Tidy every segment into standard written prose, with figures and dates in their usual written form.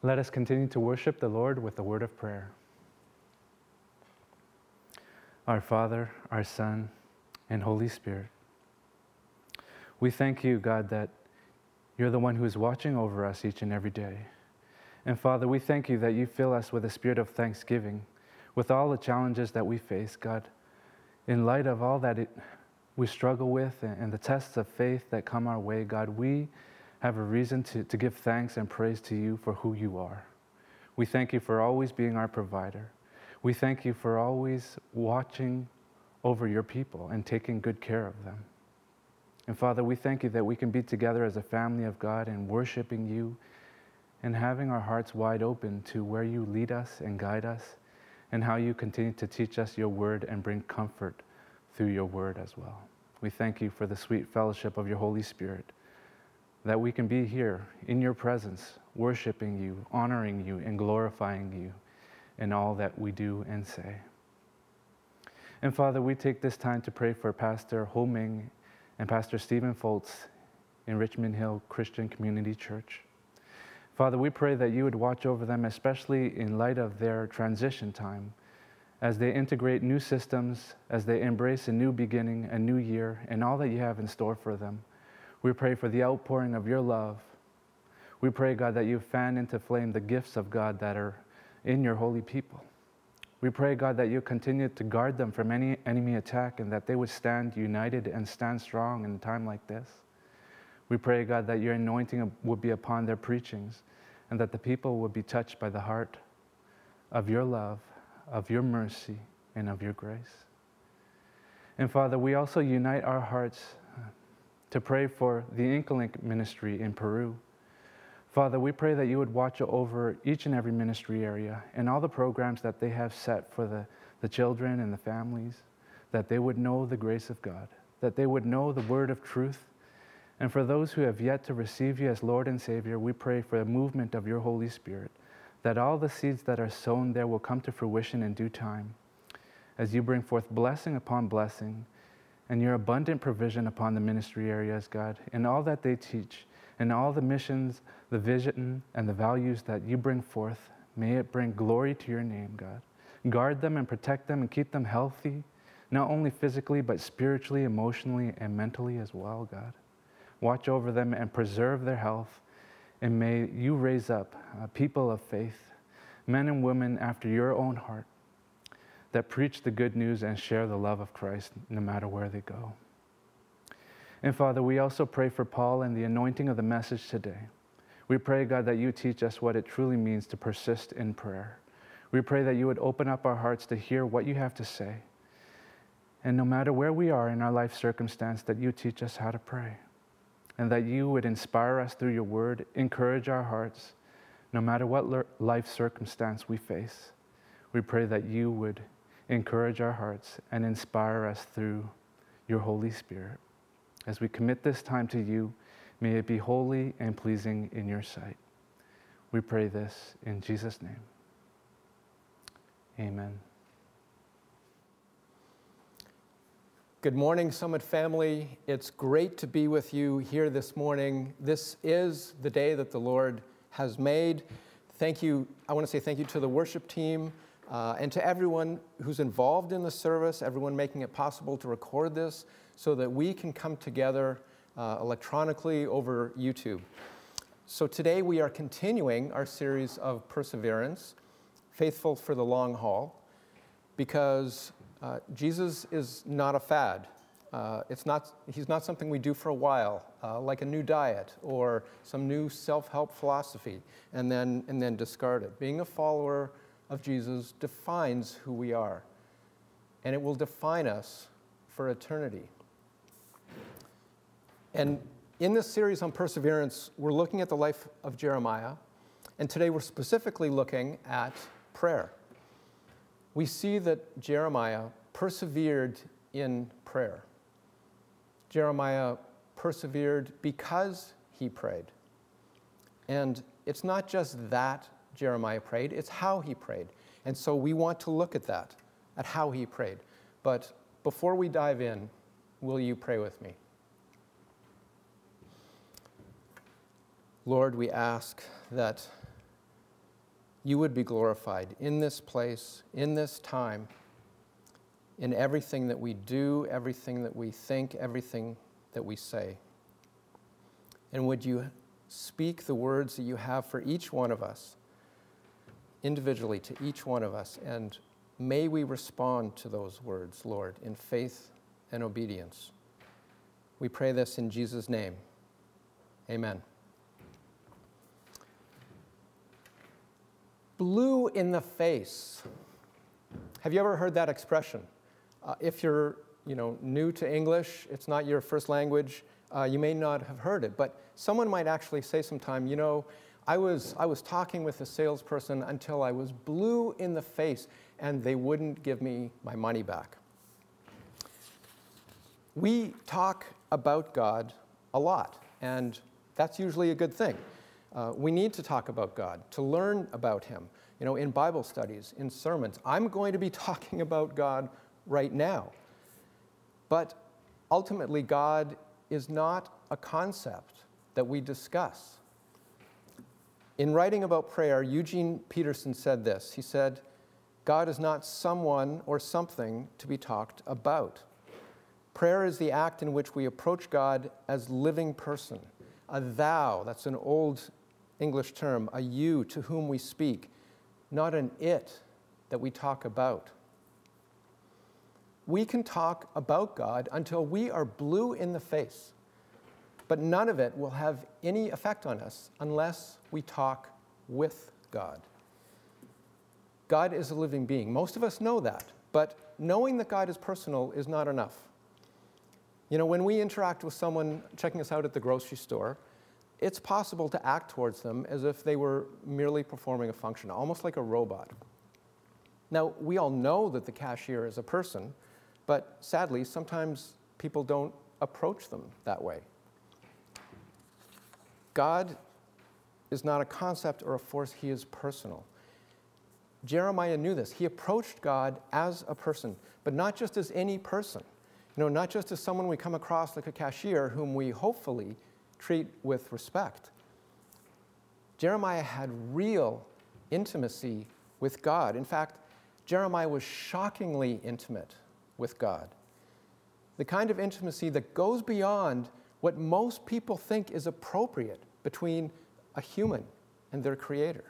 Let us continue to worship the Lord with a word of prayer. Our Father, our Son, and Holy Spirit, we thank you, God, that you're the one who is watching over us each and every day. And Father, we thank you that you fill us with a spirit of thanksgiving with all the challenges that we face, God. In light of all that we struggle with and the tests of faith that come our way, God, we have a reason to give thanks and praise to you for who you are. We thank you for always being our provider. We thank you for always watching over your people and taking good care of them. And Father, we thank you that we can be together as a family of God and worshiping you and having our hearts wide open to where you lead us and guide us and how you continue to teach us your word and bring comfort through your word as well. We thank you for the sweet fellowship of your Holy Spirit, that we can be here in your presence, worshiping you, honoring you, and glorifying you in all that we do and say. And Father, we take this time to pray for Pastor Ho Ming and Pastor Stephen Foltz in Richmond Hill Christian Community Church. Father, we pray that you would watch over them, especially in light of their transition time, as they integrate new systems, as they embrace a new beginning, a new year, and all that you have in store for them. We pray for the outpouring of your love. We pray, God, that you fan into flame the gifts of God that are in your holy people. We pray, God, that you continue to guard them from any enemy attack and that they would stand united and stand strong in a time like this. We pray, God, that your anointing would be upon their preachings and that the people would be touched by the heart of your love, of your mercy, and of your grace. And Father, we also unite our hearts to pray for the Inkalink ministry in Peru. Father, we pray that you would watch over each and every ministry area and all the programs that they have set for the children and the families, that they would know the grace of God, that they would know the word of truth. And for those who have yet to receive you as Lord and Savior, we pray for the movement of your Holy Spirit, that all the seeds that are sown there will come to fruition in due time, as you bring forth blessing upon blessing, and your abundant provision upon the ministry areas, God, and all that they teach, and all the missions, the vision, and the values that you bring forth. May it bring glory to your name, God. Guard them and protect them and keep them healthy, not only physically, but spiritually, emotionally, and mentally as well, God. Watch over them and preserve their health, and may you raise up people of faith, men and women after your own heart, that preach the good news and share the love of Christ no matter where they go. And Father, we also pray for Paul and the anointing of the message today. We pray, God, that you teach us what it truly means to persist in prayer. We pray that you would open up our hearts to hear what you have to say. And no matter where we are in our life circumstance, that you teach us how to pray. And that you would inspire us through your word, encourage our hearts, no matter what life circumstance we face. We pray that you would encourage our hearts and inspire us through your Holy Spirit. As we commit this time to you, may it be holy and pleasing in your sight. We pray this in Jesus' name. Amen. Good morning, Summit family. It's great to be with you here this morning. This is the day that the Lord has made. Thank you. I want to say thank you to the worship team and to everyone who's involved in the service, everyone making it possible to record this so that we can come together electronically over YouTube. So today we are continuing our series of Perseverance, Faithful for the Long Haul, because Jesus is not a fad. He's not something we do for a while, like a new diet or some new self-help philosophy, and then discard it. Being a follower of Jesus defines who we are, and it will define us for eternity. And in this series on perseverance, we're looking at the life of Jeremiah, and today we're specifically looking at prayer. We see that Jeremiah persevered in prayer. Jeremiah persevered because he prayed. And it's not just that Jeremiah prayed, it's how he prayed. And so we want to look at that, at how he prayed. But before we dive in, will you pray with me? Lord, we ask that you would be glorified in this place, in this time, in everything that we do, everything that we think, everything that we say. And would you speak the words that you have for each one of us, individually to each one of us, and may we respond to those words, Lord, in faith and obedience. We pray this in Jesus' name. Amen. Blue in the face. Have you ever heard that expression? If you're new to English, it's not your first language, you may not have heard it, but someone might actually say sometime, I was talking with a salesperson until I was blue in the face and they wouldn't give me my money back. We talk about God a lot, and that's usually a good thing. We need to talk about God, to learn about him, in Bible studies, in sermons. I'm going to be talking about God right now. But ultimately, God is not a concept that we discuss. In writing about prayer, Eugene Peterson said this. He said, God is not someone or something to be talked about. Prayer is the act in which we approach God as living person. A thou, that's an old English term, a you to whom we speak, not an it that we talk about. We can talk about God until we are blue in the face, but none of it will have any effect on us unless we talk with God. God is a living being. Most of us know that, but knowing that God is personal is not enough. When we interact with someone checking us out at the grocery store, it's possible to act towards them as if they were merely performing a function, almost like a robot. Now, we all know that the cashier is a person, but sadly, sometimes people don't approach them that way. God is not a concept or a force, he is personal. Jeremiah knew this. He approached God as a person, but not just as any person. Not just as someone we come across like a cashier whom we hopefully treat with respect. Jeremiah had real intimacy with God. In fact, Jeremiah was shockingly intimate with God. The kind of intimacy that goes beyond what most people think is appropriate between a human and their creator.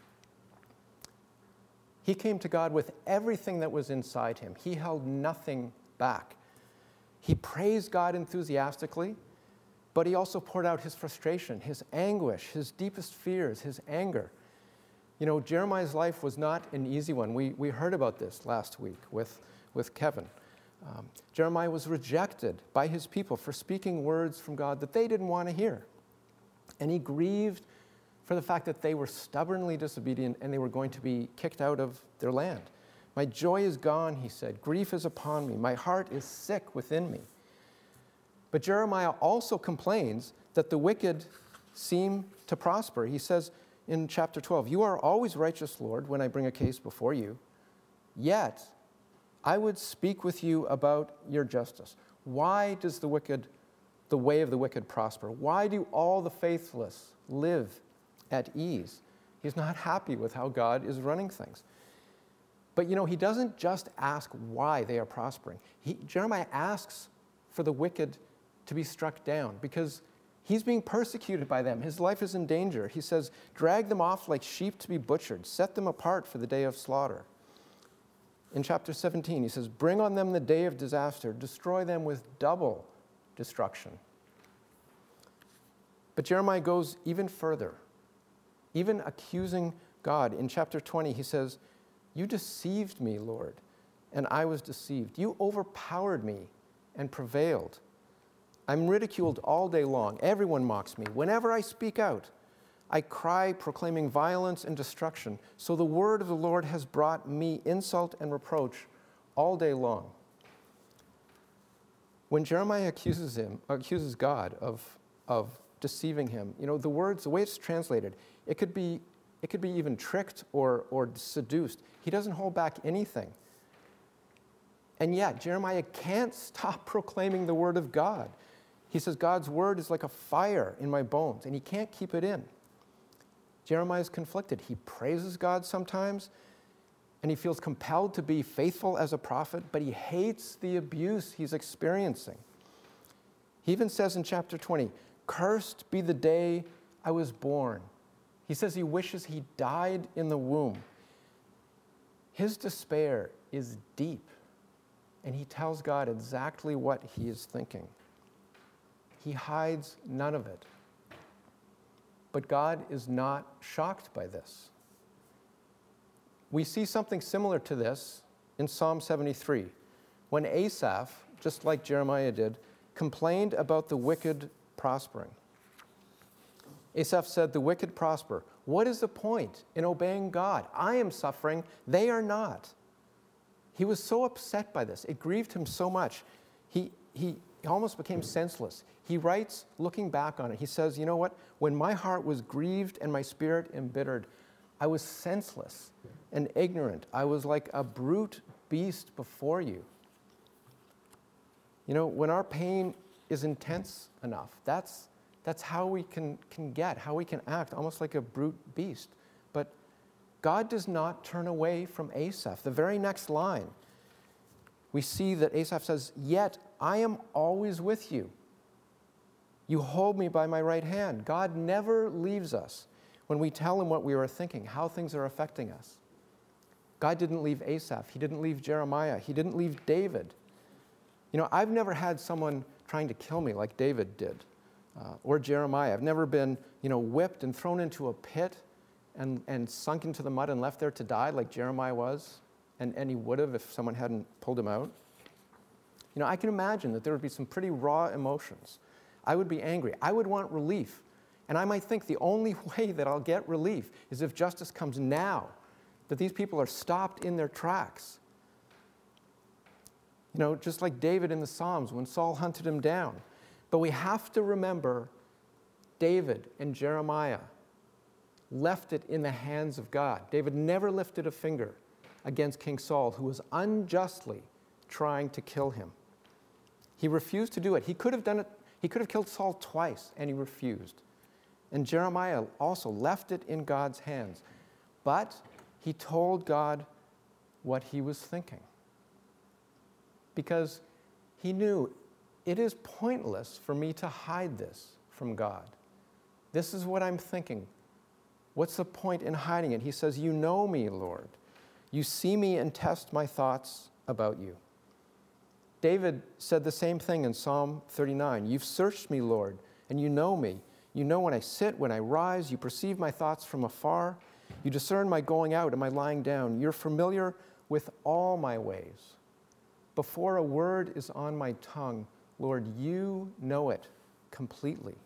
He came to God with everything that was inside him. He held nothing back. He praised God enthusiastically, but he also poured out his frustration, his anguish, his deepest fears, his anger. Jeremiah's life was not an easy one. We heard about this last week with Kevin. Jeremiah was rejected by his people for speaking words from God that they didn't want to hear. And he grieved for the fact that they were stubbornly disobedient and they were going to be kicked out of their land. My joy is gone, he said. Grief is upon me. My heart is sick within me. But Jeremiah also complains that the wicked seem to prosper. He says in chapter 12, "You are always righteous, Lord, when I bring a case before you. Yet I would speak with you about your justice. Why does the way of the wicked prosper? Why do all the faithless live at ease?" He's not happy with how God is running things. But he doesn't just ask why they are prospering. Jeremiah asks for the wicked to be struck down because he's being persecuted by them. His life is in danger. He says, "Drag them off like sheep to be butchered. Set them apart for the day of slaughter." In chapter 17, he says, "Bring on them the day of disaster. Destroy them with double destruction." But Jeremiah goes even further, even accusing God. In chapter 20, he says, "You deceived me, Lord, and I was deceived. You overpowered me and prevailed. I'm ridiculed all day long. Everyone mocks me. Whenever I speak out, I cry, proclaiming violence and destruction. So the word of the Lord has brought me insult and reproach all day long." When Jeremiah accuses God of deceiving him, the words, the way it's translated, it could be even tricked or seduced. He doesn't hold back anything. And yet, Jeremiah can't stop proclaiming the word of God. He says, God's word is like a fire in my bones, and he can't keep it in. Jeremiah is conflicted. He praises God sometimes, and he feels compelled to be faithful as a prophet, but he hates the abuse he's experiencing. He even says in chapter 20, "Cursed be the day I was born." He says he wishes he died in the womb. His despair is deep, and he tells God exactly what he is thinking. He hides none of it. But God is not shocked by this. We see something similar to this in Psalm 73, when Asaph, just like Jeremiah did, complained about the wicked prospering. Asaph said, "The wicked prosper. What is the point in obeying God? I am suffering, they are not." He was so upset by this. It grieved him so much. He almost became senseless. He writes, looking back on it, he says, "You know what? When my heart was grieved and my spirit embittered, I was senseless and ignorant. I was like a brute beast before you." You know, when our pain is intense enough, that's how we can act, almost like a brute beast. But God does not turn away from Asaph. The very next line, we see that Asaph says, "Yet I am always with you. You hold me by my right hand." God never leaves us when we tell him what we are thinking, how things are affecting us. God didn't leave Asaph. He didn't leave Jeremiah. He didn't leave David. You know, I've never had someone trying to kill me like David did, or Jeremiah. I've never been, whipped and thrown into a pit and sunk into the mud and left there to die like Jeremiah was, and he would have if someone hadn't pulled him out. I can imagine that there would be some pretty raw emotions. I would be angry. I would want relief. And I might think the only way that I'll get relief is if justice comes now, that these people are stopped in their tracks. Just like David in the Psalms when Saul hunted him down. But we have to remember David and Jeremiah left it in the hands of God. David never lifted a finger against King Saul, who was unjustly trying to kill him. He refused to do it. He could have done it. He could have killed Saul twice, and he refused. And Jeremiah also left it in God's hands. But he told God what he was thinking, because he knew it is pointless for me to hide this from God. This is what I'm thinking. What's the point in hiding it? He says, "You know me, Lord. You see me and test my thoughts about you." David said the same thing in Psalm 39. "You've searched me, Lord, and you know me. You know when I sit, when I rise. You perceive my thoughts from afar. You discern my going out and my lying down. You're familiar with all my ways. Before a word is on my tongue, Lord, you know it completely."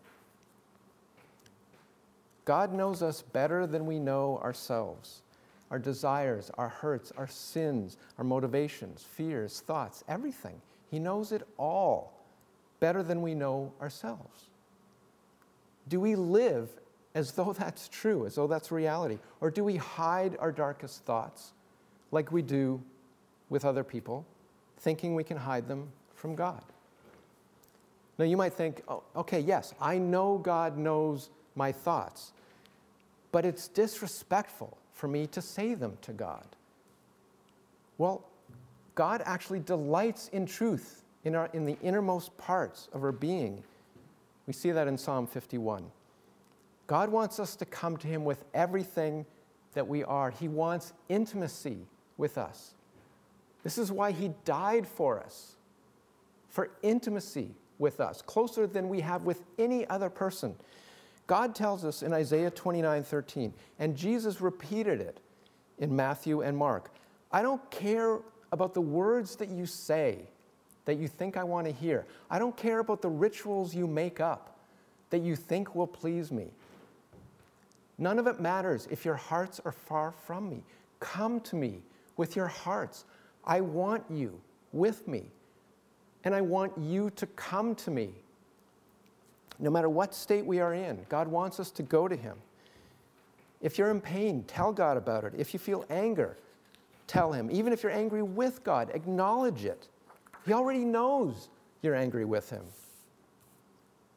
God knows us better than we know ourselves. Our desires, our hurts, our sins, our motivations, fears, thoughts, everything. He knows it all better than we know ourselves. Do we live as though that's true, as though that's reality? Or do we hide our darkest thoughts like we do with other people, thinking we can hide them from God? Now, you might think, "Oh, okay, yes, I know God knows my thoughts, but it's disrespectful for me to say them to God." Well, God actually delights in truth in the innermost parts of our being. We see that in Psalm 51. God wants us to come to him with everything that we are. He wants intimacy with us. This is why he died for us, for intimacy with us, closer than we have with any other person. God tells us in Isaiah 29:13, and Jesus repeated it in Matthew and Mark, "I don't care about the words that you say that you think I want to hear. I don't care about the rituals you make up that you think will please me. None of it matters if your hearts are far from me. Come to me with your hearts. I want you with me, and I want you to come to me." No matter what state we are in, God wants us to go to him. If you're in pain, tell God about it. If you feel anger, tell him. Even if you're angry with God, acknowledge it. He already knows you're angry with him.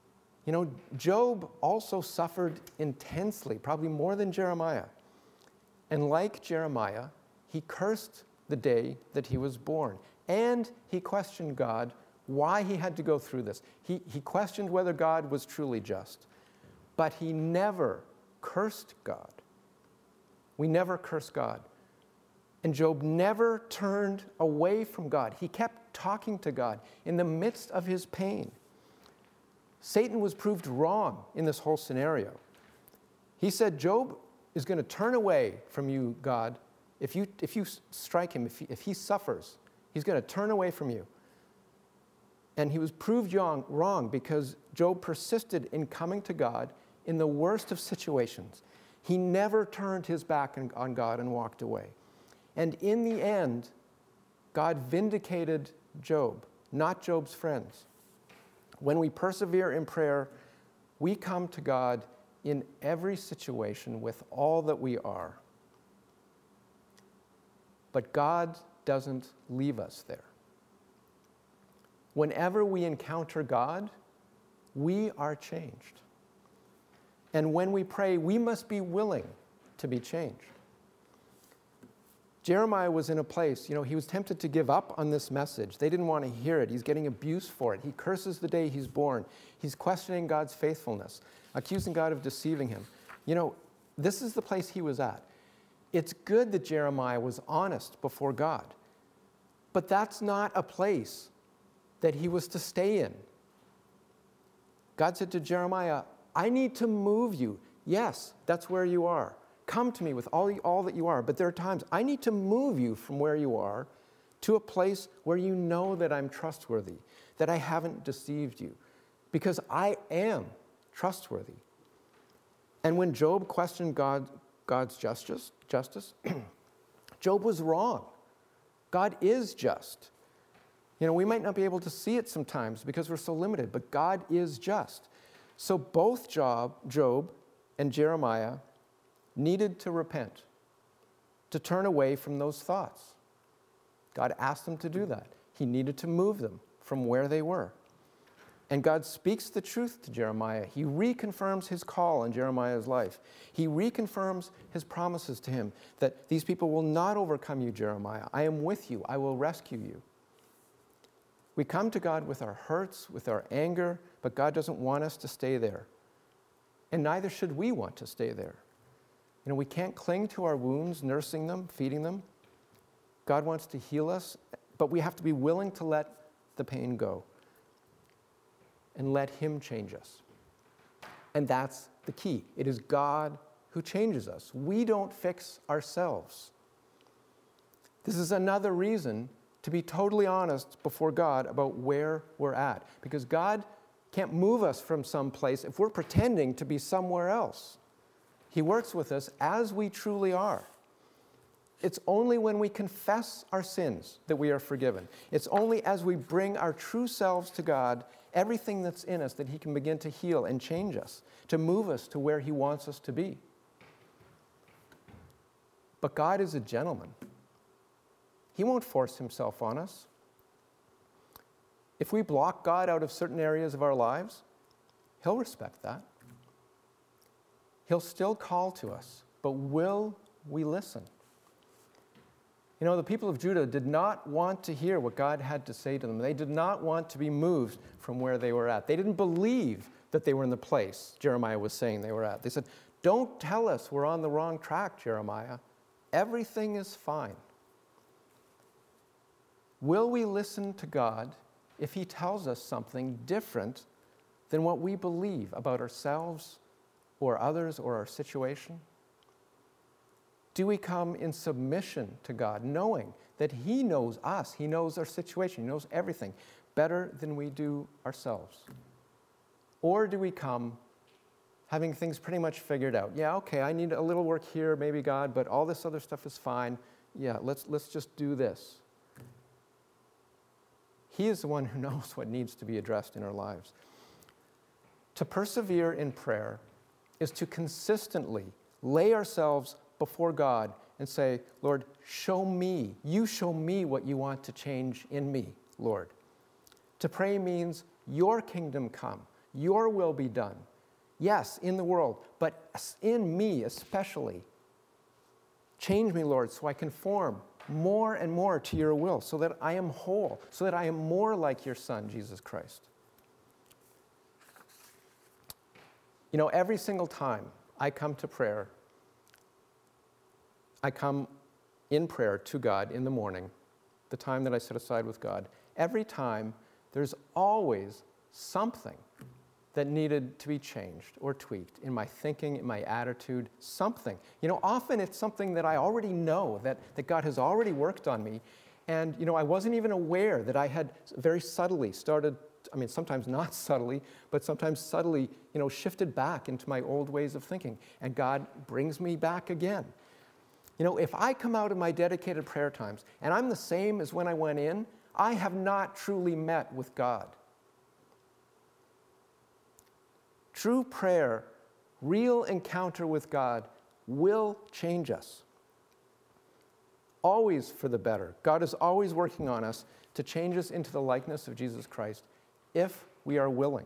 You know, Job also suffered intensely, probably more than Jeremiah. And like Jeremiah, he cursed the day that he was born. And he questioned God why he had to go through this. He questioned whether God was truly just. But he never cursed God. We never curse God. And Job never turned away from God. He kept talking to God in the midst of his pain. Satan was proved wrong in this whole scenario. He said, Job is going to turn away from you, God. If you strike him, if he suffers, he's going to turn away from you. And he was proved wrong because Job persisted in coming to God in the worst of situations. He never turned his back on God and walked away. And in the end, God vindicated Job, not Job's friends. When we persevere in prayer, we come to God in every situation with all that we are. But God doesn't leave us there. Whenever we encounter God, we are changed. And when we pray, we must be willing to be changed. Jeremiah was in a place, he was tempted to give up on this message. They didn't want to hear it. He's getting abuse for it. He curses the day he's born. He's questioning God's faithfulness, accusing God of deceiving him. This is the place he was at. It's good that Jeremiah was honest before God, but that's not a place that he was to stay in. God said to Jeremiah, I need to move you. Yes, that's where you are. Come to me with all that you are. But there are times I need to move you from where you are to a place where you know that I'm trustworthy, that I haven't deceived you, because I am trustworthy. And when Job questioned God's justice, Job was wrong. God is just. We might not be able to see it sometimes because we're so limited, but God is just. So both Job and Jeremiah needed to repent, to turn away from those thoughts. God asked them to do that. He needed to move them from where they were. And God speaks the truth to Jeremiah. He reconfirms his call in Jeremiah's life. He reconfirms his promises to him that these people will not overcome you, Jeremiah. I am with you. I will rescue you. We come to God with our hurts, with our anger, but God doesn't want us to stay there. And neither should we want to stay there. We can't cling to our wounds, nursing them, feeding them. God wants to heal us, but we have to be willing to let the pain go and let him change us. And that's the key. It is God who changes us. We don't fix ourselves. This is another reason to be totally honest before God about where we're at, because God can't move us from some place if we're pretending to be somewhere else. He works with us as we truly are. It's only when we confess our sins that we are forgiven. It's only as we bring our true selves to God, everything that's in us, that he can begin to heal and change us, to move us to where he wants us to be. But God is a gentleman. He won't force himself on us. If we block God out of certain areas of our lives, he'll respect that. He'll still call to us, but will we listen? The people of Judah did not want to hear what God had to say to them. They did not want to be moved from where they were at. They didn't believe that they were in the place Jeremiah was saying they were at. They said, don't tell us we're on the wrong track, Jeremiah. Everything is fine. Will we listen to God if he tells us something different than what we believe about ourselves or others or our situation? Do we come in submission to God, knowing that he knows us, he knows our situation, he knows everything better than we do ourselves? Or do we come having things pretty much figured out? Yeah, okay, I need a little work here, maybe God, but all this other stuff is fine. Yeah, let's just do this. He is the one who knows what needs to be addressed in our lives. To persevere in prayer is to consistently lay ourselves before God and say, Lord, show me. You show me what you want to change in me, Lord. To pray means your kingdom come, your will be done. Yes, in the world, but in me especially. Change me, Lord, so I conform more and more to your will, so that I am whole, so that I am more like your Son, Jesus Christ. You know, every single time I come to prayer, I come in prayer to God in the morning, the time that I set aside with God. Every time, there's always something that needed to be changed or tweaked in my thinking, in my attitude, something. You know, often it's something that I already know, that God has already worked on me. And, you know, I wasn't even aware that I had very subtly started, I mean, sometimes not subtly, but sometimes subtly, you know, shifted back into my old ways of thinking. And God brings me back again. You know, if I come out of my dedicated prayer times and I'm the same as when I went in, I have not truly met with God. True prayer, real encounter with God will change us. Always for the better. God is always working on us to change us into the likeness of Jesus Christ if we are willing.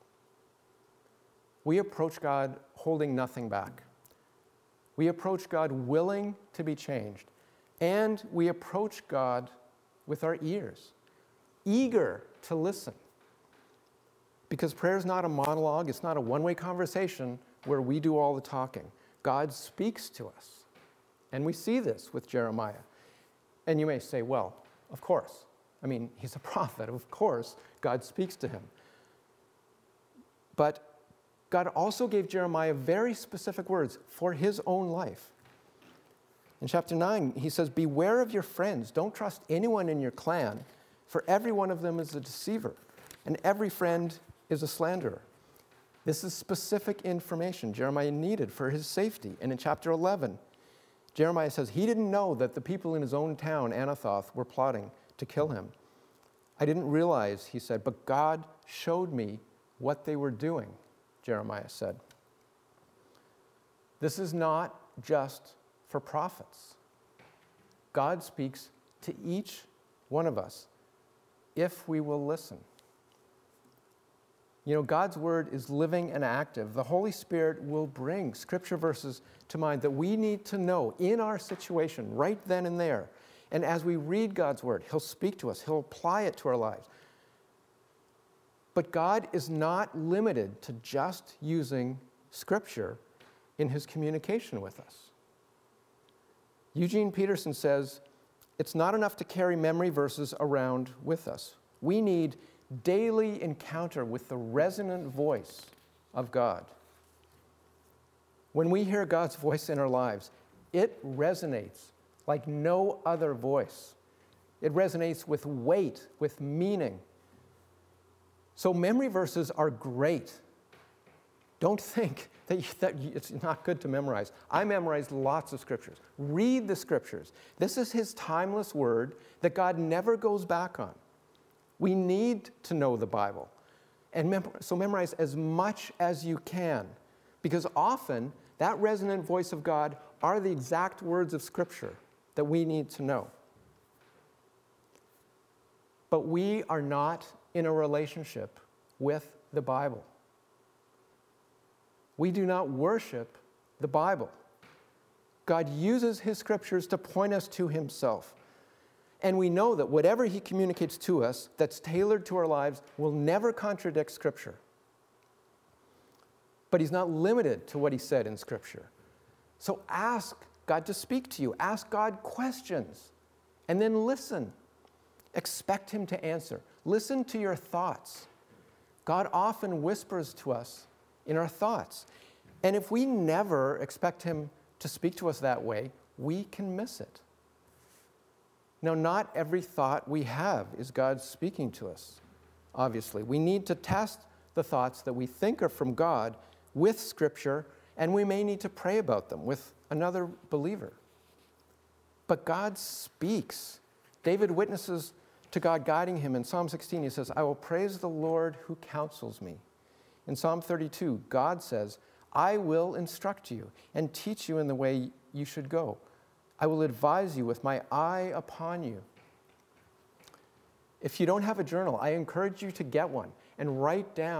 We approach God holding nothing back. We approach God willing to be changed. And we approach God with our ears, eager to listen. Because prayer is not a monologue, it's not a one-way conversation where we do all the talking. God speaks to us. And we see this with Jeremiah. And you may say, well, of course. I mean, he's a prophet. Of course, God speaks to him. But God also gave Jeremiah very specific words for his own life. In chapter 9, he says, beware of your friends. Don't trust anyone in your clan, for every one of them is a deceiver, and every friend is a slanderer. This is specific information Jeremiah needed for his safety. And in chapter 11, Jeremiah says he didn't know that the people in his own town, Anathoth, were plotting to kill him. I didn't realize, he said, but God showed me what they were doing, Jeremiah said. This is not just for prophets. God speaks to each one of us if we will listen. You know, God's word is living and active. The Holy Spirit will bring scripture verses to mind that we need to know in our situation right then and there. And as we read God's word, he'll speak to us. He'll apply it to our lives. But God is not limited to just using scripture in his communication with us. Eugene Peterson says, it's not enough to carry memory verses around with us. We need daily encounter with the resonant voice of God. When we hear God's voice in our lives, it resonates like no other voice. It resonates with weight, with meaning. So memory verses are great. Don't think that it's not good to memorize. I memorized lots of scriptures. Read the scriptures. This is his timeless word that God never goes back on. We need to know the Bible. And so memorize as much as you can, because often that resonant voice of God are the exact words of Scripture that we need to know. But we are not in a relationship with the Bible. We do not worship the Bible. God uses his scriptures to point us to himself. And we know that whatever he communicates to us that's tailored to our lives will never contradict Scripture. But he's not limited to what he said in Scripture. So ask God to speak to you. Ask God questions. And then listen. Expect him to answer. Listen to your thoughts. God often whispers to us in our thoughts. And if we never expect him to speak to us that way, we can miss it. Now, not every thought we have is God speaking to us, obviously. We need to test the thoughts that we think are from God with Scripture, and we may need to pray about them with another believer. But God speaks. David witnesses to God guiding him. In Psalm 16, he says, I will praise the Lord who counsels me. In Psalm 32, God says, I will instruct you and teach you in the way you should go. I will advise you with my eye upon you. If you don't have a journal, I encourage you to get one and write down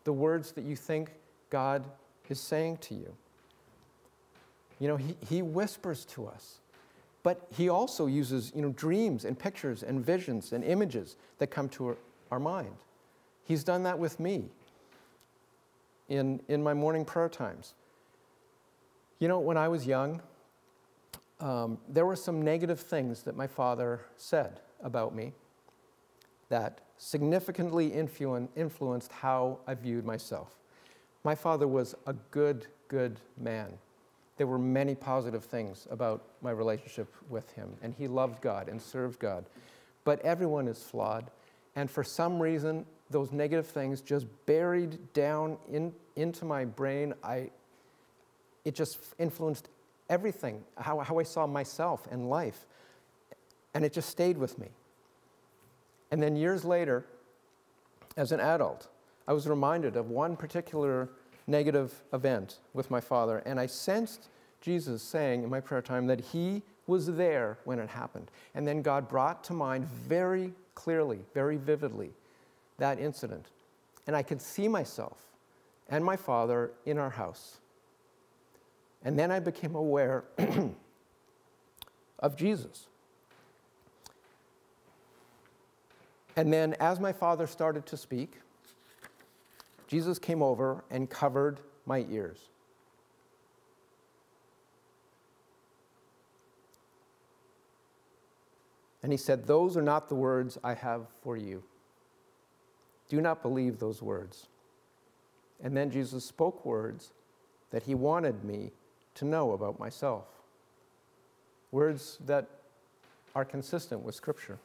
the words that you think God is saying to you. You know, he whispers to us, but he also uses, dreams and pictures and visions and images that come to our mind. He's done that with me in my morning prayer times. You know, when I was young, there were some negative things that my father said about me that significantly influenced how I viewed myself. My father was a good man. There were many positive things about my relationship with him, and he loved God and served God. But everyone is flawed, and for some reason, those negative things just buried down into my brain. It just influenced everything, how I saw myself and life, and it just stayed with me. And then years later, as an adult, I was reminded of one particular negative event with my father, and I sensed Jesus saying in my prayer time that he was there when it happened. And then God brought to mind very clearly, very vividly, that incident. And I could see myself and my father in our house. And then I became aware of Jesus. And then as my father started to speak, Jesus came over and covered my ears. And he said, "Those are not the words I have for you. Do not believe those words." And then Jesus spoke words that he wanted me to know about myself. Words that are consistent with Scripture.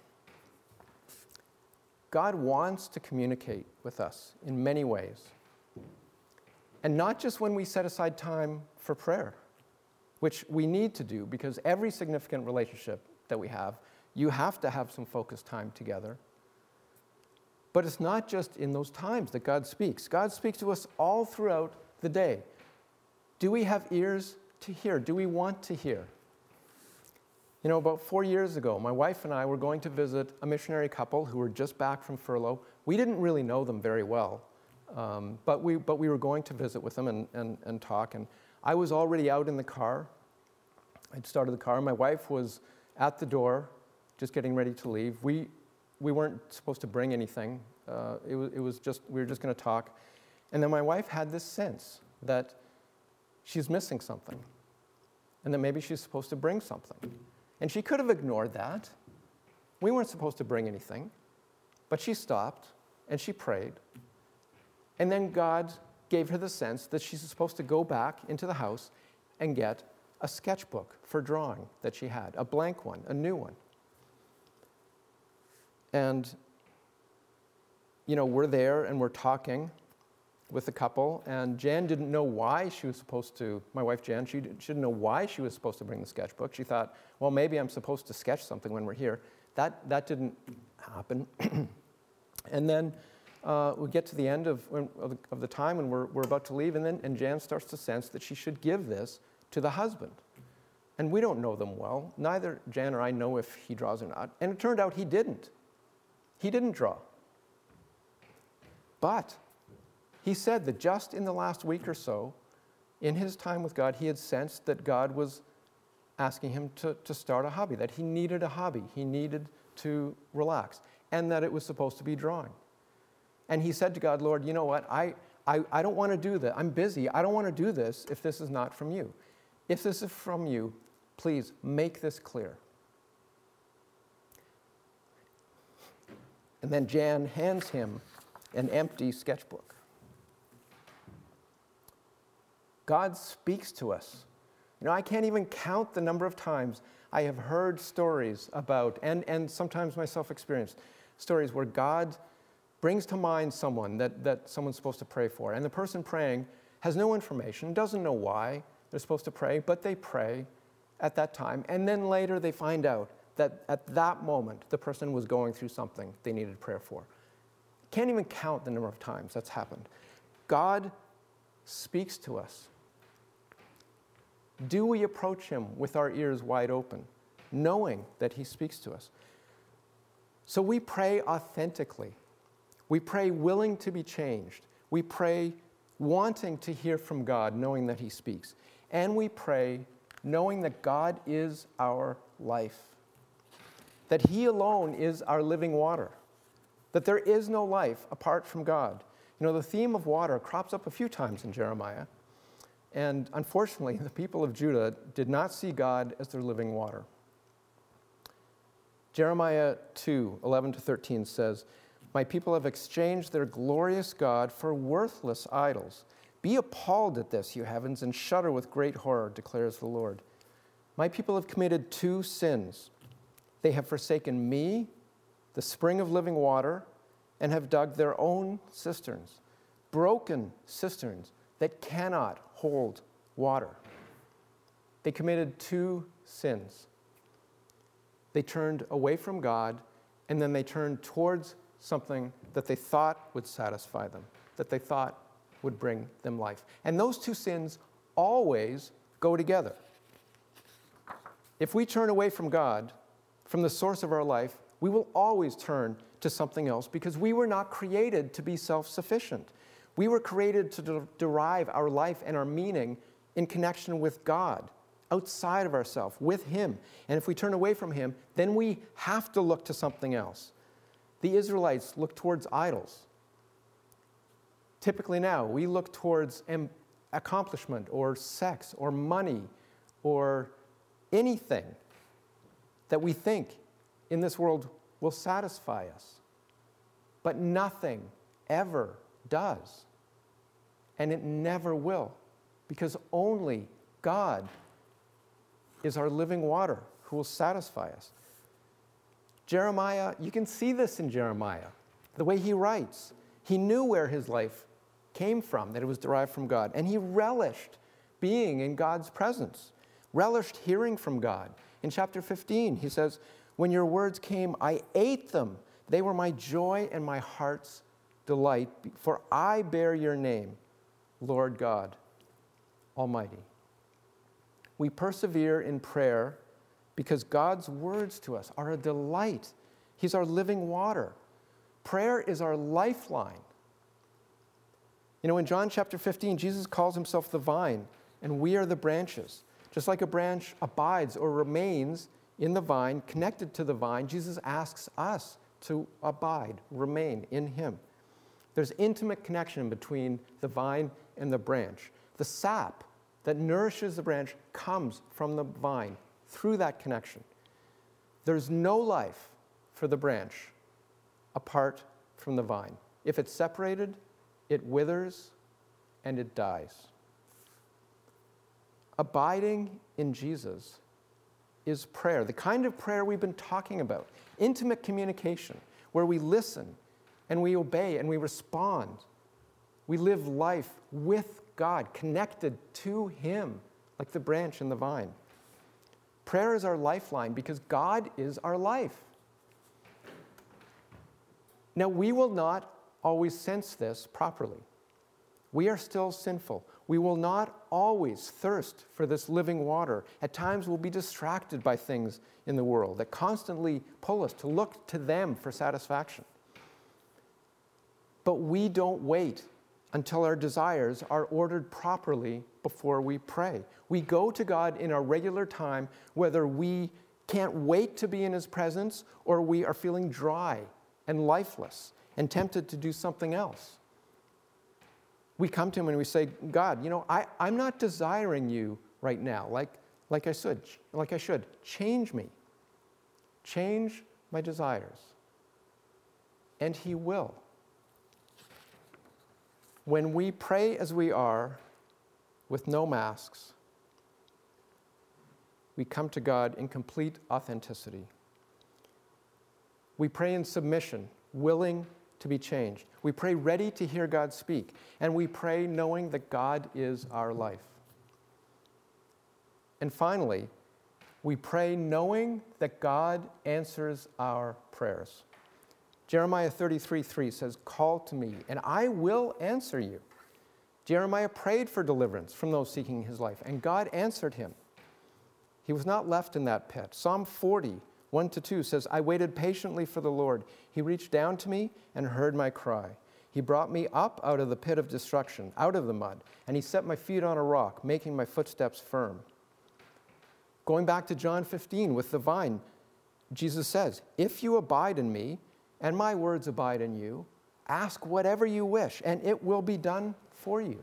God wants to communicate with us in many ways. And not just when we set aside time for prayer, which we need to do because every significant relationship that we have, you have to have some focused time together. But it's not just in those times that God speaks. God speaks to us all throughout the day. Do we have ears to hear? Do we want to hear? You know, about 4 years ago, my wife and I were going to visit a missionary couple who were just back from furlough. We didn't really know them very well, but we were going to visit with them and talk. And I was already out in the car. I'd started the car. My wife was at the door, just getting ready to leave. We weren't supposed to bring anything. It was just, we were just going to talk. And then my wife had this sense that she's missing something, and that maybe she's supposed to bring something. And she could have ignored that. We weren't supposed to bring anything. But she stopped, and she prayed. And then God gave her the sense that she's supposed to go back into the house and get a sketchbook for drawing that she had, a blank one, a new one. And, you know, we're there, and we're talking with the couple, and Jan didn't know why she was supposed to, my wife Jan, she didn't know why she was supposed to bring the sketchbook. She thought, well, maybe I'm supposed to sketch something when we're here. That didn't happen. And then we get to the end of the time, and we're about to leave, and Jan starts to sense that she should give this to the husband. And we don't know them well. Neither Jan or I know if he draws or not. And it turned out he didn't. He didn't draw. But he said that just in the last week or so, in his time with God, he had sensed that God was asking him to start a hobby, that he needed a hobby, he needed to relax, and that it was supposed to be drawing. And he said to God, "Lord, you know what, I don't want to do that. I'm busy. I don't want to do this if this is not from you. If this is from you, please make this clear." And then Jan hands him an empty sketchbook. God speaks to us. You know, I can't even count the number of times I have heard stories about, and sometimes myself experienced, stories where God brings to mind someone that someone's supposed to pray for, and the person praying has no information, doesn't know why they're supposed to pray, but they pray at that time, and then later they find out that at that moment the person was going through something they needed prayer for. Can't even count the number of times that's happened. God speaks to us. Do we approach him with our ears wide open, knowing that he speaks to us? So we pray authentically. We pray willing to be changed. We pray wanting to hear from God, knowing that he speaks. And we pray knowing that God is our life, that he alone is our living water, that there is no life apart from God. You know, the theme of water crops up a few times in Jeremiah, and unfortunately, the people of Judah did not see God as their living water. Jeremiah 2:11-13 says, "My people have exchanged their glorious God for worthless idols. Be appalled at this, you heavens, and shudder with great horror, declares the Lord. My people have committed two sins. They have forsaken me, the spring of living water, and have dug their own cisterns, broken cisterns that cannot hold water." They committed two sins. They turned away from God, and then they turned towards something that they thought would satisfy them, that they thought would bring them life. And those two sins always go together. If we turn away from God, from the source of our life, we will always turn to something else because we were not created to be self-sufficient. We were created to derive our life and our meaning in connection with God, outside of ourselves, with him. And if we turn away from him, then we have to look to something else. The Israelites looked towards idols. Typically now, we look towards accomplishment or sex or money or anything that we think in this world will satisfy us. But nothing ever does. And it never will, because only God is our living water who will satisfy us. Jeremiah, you can see this in Jeremiah, the way he writes. He knew where his life came from, that it was derived from God, and he relished being in God's presence, relished hearing from God. In chapter 15, he says, "When your words came, I ate them. They were my joy and my heart's delight, for I bear your name, Lord God Almighty." We persevere in prayer because God's words to us are a delight. He's our living water. Prayer is our lifeline. You know, in John chapter 15, Jesus calls himself the vine, and we are the branches. Just like a branch abides or remains in the vine, connected to the vine, Jesus asks us to abide, remain in him. There's intimate connection between the vine and the branch. The sap that nourishes the branch comes from the vine through that connection. There's no life for the branch apart from the vine. If it's separated, it withers and it dies. Abiding in Jesus is prayer, the kind of prayer we've been talking about, intimate communication, where we listen and we obey and we respond. We live life with God, connected to him, like the branch in the vine. Prayer is our lifeline because God is our life. Now, we will not always sense this properly. We are still sinful. We will not always thirst for this living water. At times, we'll be distracted by things in the world that constantly pull us to look to them for satisfaction. But we don't wait until our desires are ordered properly before we pray. We go to God in our regular time, whether we can't wait to be in his presence or we are feeling dry and lifeless and tempted to do something else. We come to him and we say, God, you know, I'm not desiring you right now like I should. Change me. Change my desires. And he will. When we pray as we are, with no masks, we come to God in complete authenticity. We pray in submission, willing to be changed. We pray ready to hear God speak, and we pray knowing that God is our life. And finally, we pray knowing that God answers our prayers. Jeremiah 33:3 says, "Call to me, and I will answer you." Jeremiah prayed for deliverance from those seeking his life, and God answered him. He was not left in that pit. Psalm 40:1-2 says, "I waited patiently for the Lord. He reached down to me and heard my cry. He brought me up out of the pit of destruction, out of the mud, and he set my feet on a rock, making my footsteps firm. Going back to John 15 with the vine, Jesus says, if you abide in me and my words abide in you, ask whatever you wish and it will be done for you.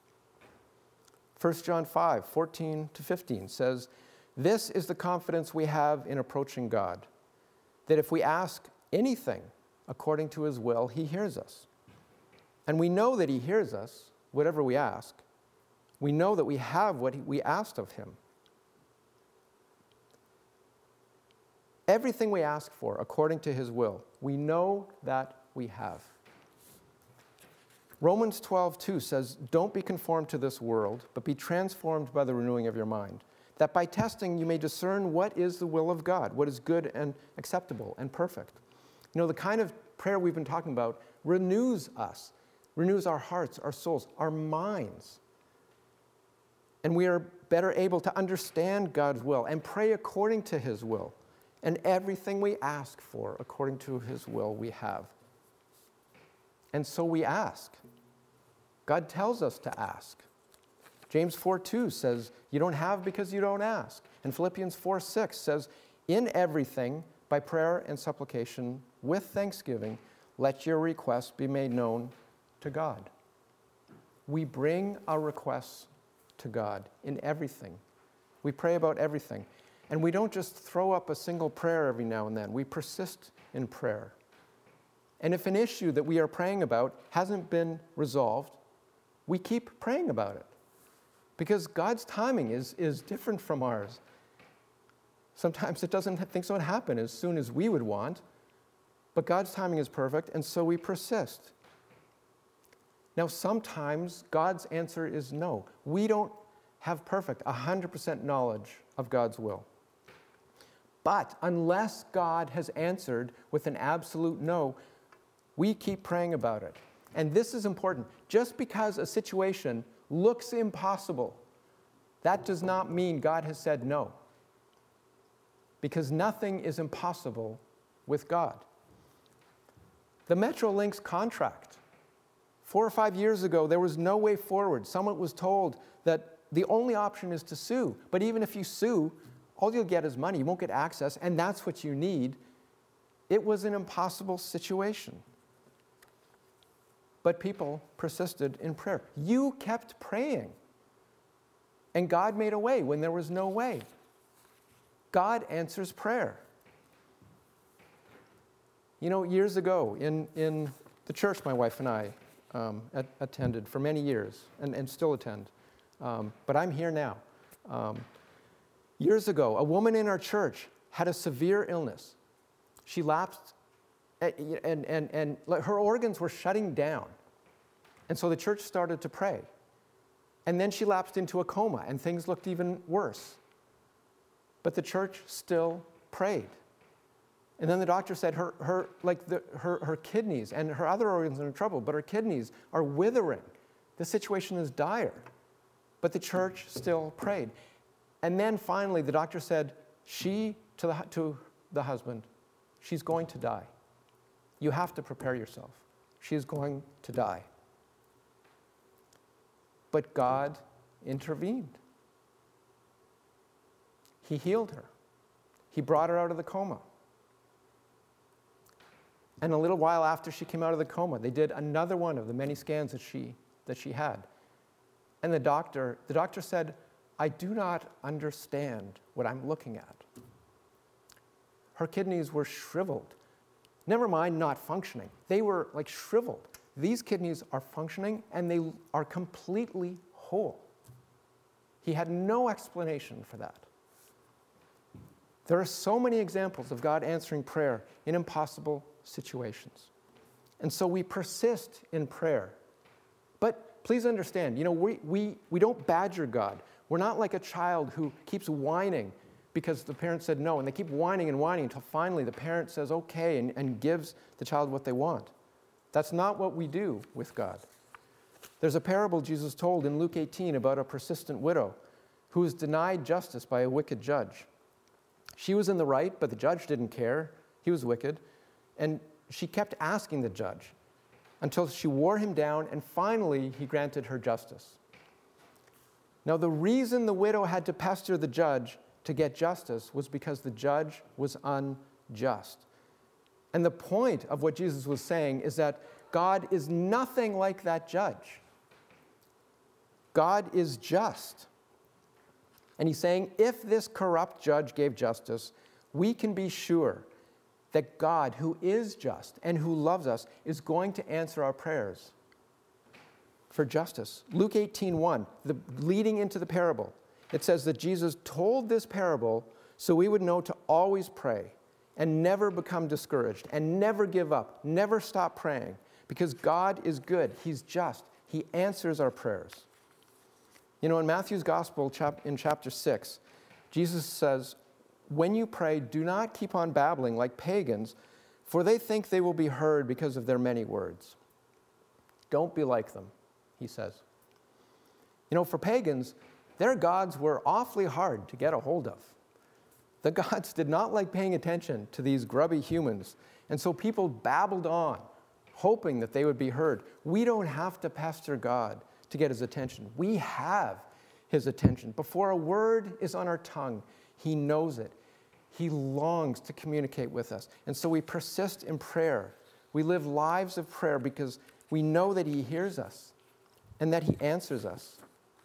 1 John 5, 14 to 15 says, this is the confidence we have in approaching God, that if we ask anything according to his will, he hears us. And we know that he hears us, whatever we ask. We know that we have what we asked of him. Everything we ask for according to his will, we know that we have. Romans 12:2 says, don't be conformed to this world, but be transformed by the renewing of your mind, that by testing you may discern what is the will of God, what is good and acceptable and perfect. You know, the kind of prayer we've been talking about renews us, renews our hearts, our souls, our minds. And we are better able to understand God's will and pray according to his will. And everything we ask for according to his will we have. And so we ask. God tells us to ask. James 4:2 says, you don't have because you don't ask. And Philippians 4:6 says, in everything, by prayer and supplication, with thanksgiving, let your requests be made known to God. We bring our requests to God in everything. We pray about everything. And we don't just throw up a single prayer every now and then. We persist in prayer. And if an issue that we are praying about hasn't been resolved, we keep praying about it. Because God's timing is different from ours. Sometimes things don't happen as soon as we would want, but God's timing is perfect, and so we persist. Now, sometimes God's answer is no. We don't have perfect, 100% knowledge of God's will. But unless God has answered with an absolute no, we keep praying about it. And this is important. Just because a situation looks impossible, that does not mean God has said no. Because nothing is impossible with God. The Metrolinx contract. 4 or 5 years ago, there was no way forward. Someone was told that the only option is to sue. But even if you sue, all you'll get is money. You won't get access, and that's what you need. It was an impossible situation. But people persisted in prayer. You kept praying. And God made a way when there was no way. God answers prayer. You know, years ago in the church my wife and I attended for many years and still attend, but I'm here now. Years ago, a woman in our church had a severe illness. She lapsed, and her organs were shutting down. And so the church started to pray. And then she lapsed into a coma, and things looked even worse. But the church still prayed. And then the doctor said her kidneys and her other organs are in trouble, but her kidneys are withering. The situation is dire. But the church still prayed. And then finally, the doctor said, to the husband, she's going to die. You have to prepare yourself. She's going to die. But God intervened. He healed her. He brought her out of the coma. And a little while after she came out of the coma, they did another one of the many scans that she had. And the doctor said, I do not understand what I'm looking at. Her kidneys were shriveled. Never mind not functioning. They were like shriveled. These kidneys are functioning and they are completely whole. He had no explanation for that. There are so many examples of God answering prayer in impossible situations. And so we persist in prayer. But please understand, we don't badger God. We're not like a child who keeps whining because the parent said no, and they keep whining and whining until finally the parent says okay and gives the child what they want. That's not what we do with God. There's a parable Jesus told in Luke 18 about a persistent widow who was denied justice by a wicked judge. She was in the right, but the judge didn't care. He was wicked. And she kept asking the judge. until she wore him down, and finally he granted her justice. Now, the reason the widow had to pester the judge to get justice was because the judge was unjust. And the point of what Jesus was saying is that God is nothing like that judge. God is just. And he's saying, if this corrupt judge gave justice, we can be sure that God, who is just and who loves us, is going to answer our prayers for justice. Luke 18:1, leading into the parable, it says that Jesus told this parable so we would know to always pray and never become discouraged and never give up, never stop praying, because God is good. He's just. He answers our prayers. You know, in Matthew's Gospel, in chapter 6, Jesus says, when you pray, do not keep on babbling like pagans, for they think they will be heard because of their many words. Don't be like them, he says. You know, for pagans, their gods were awfully hard to get a hold of. The gods did not like paying attention to these grubby humans, and so people babbled on, hoping that they would be heard. We don't have to pester God to get his attention. We have his attention. Before a word is on our tongue, he knows it. He longs to communicate with us. And so we persist in prayer. We live lives of prayer because we know that he hears us and that he answers us.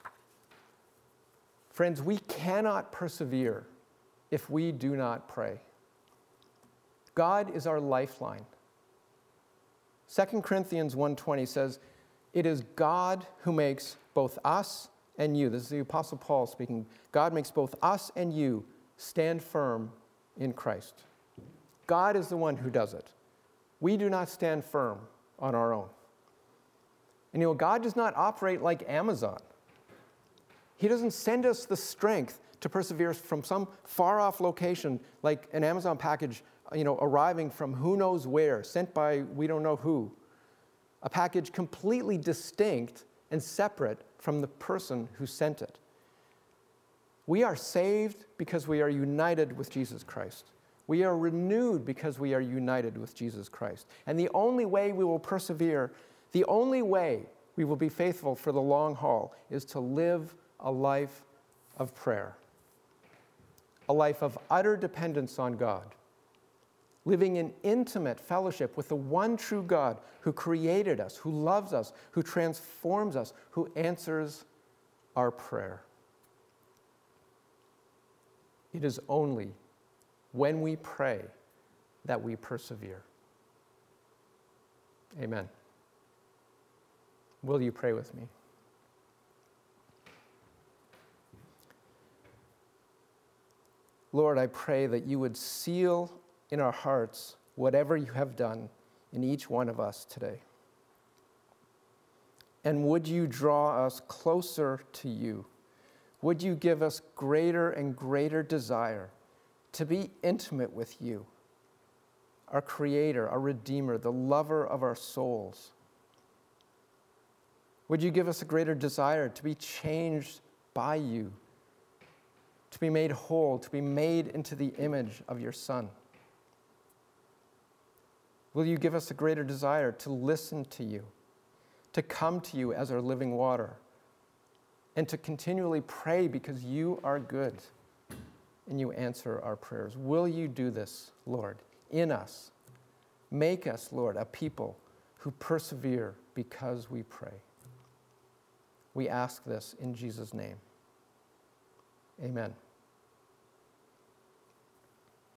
Friends, we cannot persevere if we do not pray. God is our lifeline. 2 Corinthians 1:20 says, it is God who makes both us and you, this is the Apostle Paul speaking, God makes both us and you stand firm in Christ. God is the one who does it. We do not stand firm on our own. And you know, God does not operate like Amazon. He doesn't send us the strength to persevere from some far-off location, like an Amazon package, arriving from who knows where, sent by we don't know who. A package completely distinct and separate from the person who sent it. We are saved because we are united with Jesus Christ. We are renewed because we are united with Jesus Christ. And the only way we will persevere, the only way we will be faithful for the long haul, is to live a life of prayer. A life of utter dependence on God. Living in intimate fellowship with the one true God who created us, who loves us, who transforms us, who answers our prayer. It is only when we pray that we persevere. Amen. Will you pray with me? Lord, I pray that you would seal in our hearts whatever you have done in each one of us today. And would you draw us closer to you? Would you give us greater and greater desire to be intimate with you, our Creator, our Redeemer, the lover of our souls? Would you give us a greater desire to be changed by you, to be made whole, to be made into the image of your Son? Will you give us a greater desire to listen to you, to come to you as our living water, and to continually pray because you are good and you answer our prayers? Will you do this, Lord, in us? Make us, Lord, a people who persevere because we pray. We ask this in Jesus' name. Amen.